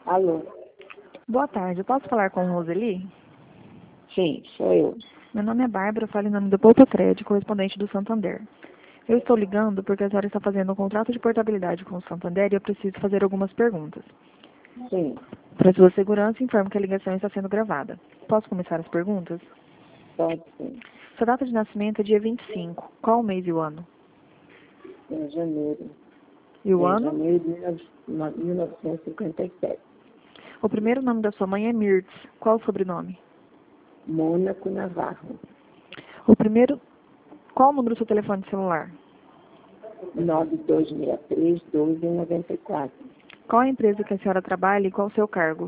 Alô? Boa tarde, eu posso falar com Roseli? Sim, sou eu. Meu nome é Bárbara, eu falo em nome do Poupa Crédito, correspondente do Santander. Eu estou ligando porque a senhora está fazendo um contrato de portabilidade com o Santander e eu preciso fazer algumas perguntas. Sim, Para sua segurança, informo que a ligação está sendo gravada. Posso começar as perguntas? pode sim. Sua data de nascimento é dia 25. Qual o mês e o ano? Em janeiro. E o Em ano? janeiro de 1957. O primeiro nome da sua mãe é Mirtz. Qual o sobrenome? Mônaco Navarro. O primeiro... Qual o número do seu telefone celular? 9263-1294. Qual a empresa que a senhora trabalha e qual o seu cargo?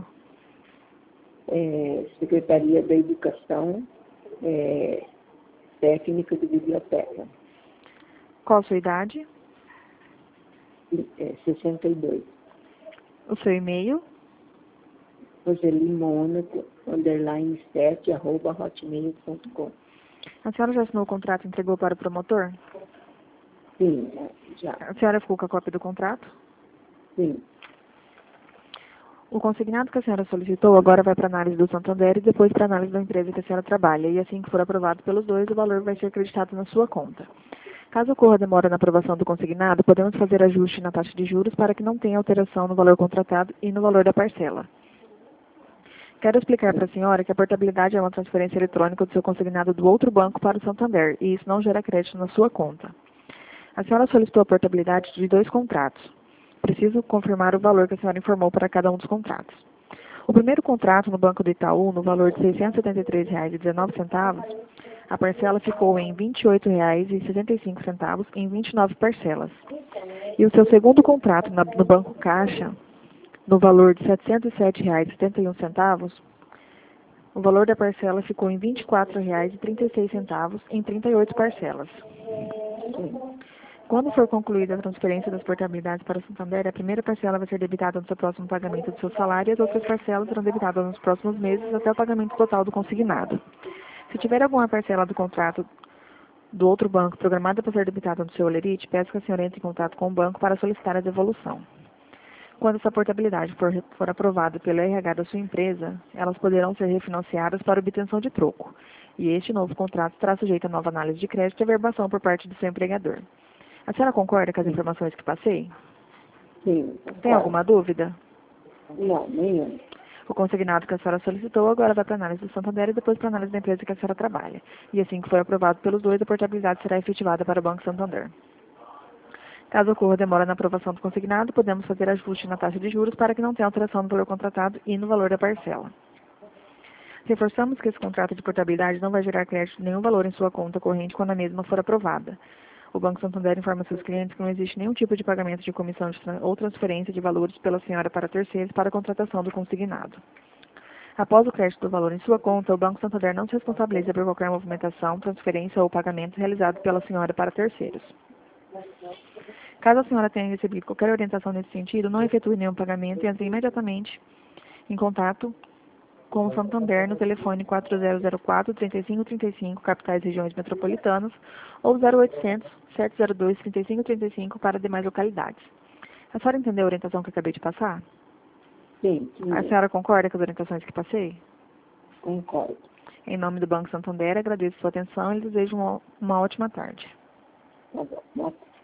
Secretaria da Educação, técnica de biblioteca. Qual a sua idade? 62. O seu e-mail? Roseli Mônaco, _7, @hotmail.com. A senhora já assinou o contrato e entregou para o promotor? Sim, já. A senhora ficou com a cópia do contrato? Sim, O consignado que a senhora solicitou agora vai para análise do Santander e depois para análise da empresa que a senhora trabalha. E assim que for aprovado pelos dois, o valor vai ser acreditado na sua conta. Caso ocorra demora na aprovação do consignado, podemos fazer ajuste na taxa de juros para que não tenha alteração no valor contratado e no valor da parcela. Quero explicar para a senhora que a portabilidade é uma transferência eletrônica do seu consignado do outro banco para o Santander, e isso não gera crédito na sua conta. A senhora solicitou a portabilidade de 2 contratos. Preciso confirmar o valor que a senhora informou para cada um dos contratos. O primeiro contrato no Banco do Itaú, no valor de R$ 673,19, a parcela ficou em R$ 28,75 em 29 parcelas. E o seu segundo contrato no Banco Caixa, no valor de R$ 707,71, o valor da parcela ficou em R$ 24,36 em 38 parcelas. Quando for concluída a transferência das portabilidades para o Santander, a primeira parcela vai ser debitada no seu próximo pagamento do seu salário e as outras parcelas serão debitadas nos próximos meses até o pagamento total do consignado. Se tiver alguma parcela do contrato do outro banco programada para ser debitada no seu holerite, peço que a senhora entre em contato com o banco para solicitar a devolução. Quando essa portabilidade for aprovada pelo RH da sua empresa, elas poderão ser refinanciadas para obtenção de troco. E este novo contrato estará sujeito a nova análise de crédito e averbação por parte do seu empregador. A senhora concorda com as informações que passei? sim. Tem alguma dúvida? Não, nenhum. O consignado que a senhora solicitou agora vai para a análise do Santander e depois para a análise da empresa que a senhora trabalha. E assim que for aprovado pelos dois, a portabilidade será efetivada para o Banco Santander. Caso ocorra demora na aprovação do consignado, podemos fazer ajuste na taxa de juros para que não tenha alteração no valor contratado e no valor da parcela. Reforçamos que esse contrato de portabilidade não vai gerar crédito nenhum valor em sua conta corrente quando a mesma for aprovada. O Banco Santander informa seus clientes que não existe nenhum tipo de pagamento de comissão ou transferência de valores pela senhora para terceiros para a contratação do consignado. Após o crédito do valor em sua conta, o Banco Santander não se responsabiliza por qualquer movimentação, transferência ou pagamento realizado pela senhora para terceiros. Caso a senhora tenha recebido qualquer orientação nesse sentido, não efetue nenhum pagamento e entre imediatamente em contato com o Santander no telefone 4004-3535, capitais e regiões metropolitanas, ou 0800-702-3535 para demais localidades. A senhora entendeu a orientação que eu acabei de passar? Sim, sim. A senhora concorda com as orientações que passei? Concordo. Em nome do Banco Santander, agradeço sua atenção e lhe desejo uma ótima tarde. Tá bom.